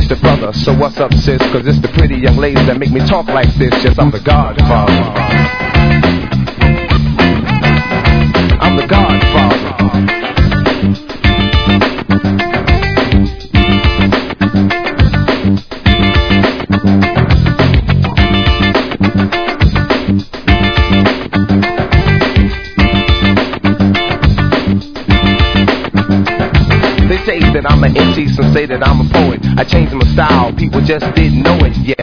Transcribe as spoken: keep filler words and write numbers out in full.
it's the brother, so what's up, sis? Cause it's the pretty young ladies that make me talk like this. Yes, I'm the Godfather. I'm the Godfather. They say that I'm an M C, some say that I'm a poet. I changed my style, people just didn't know it yet.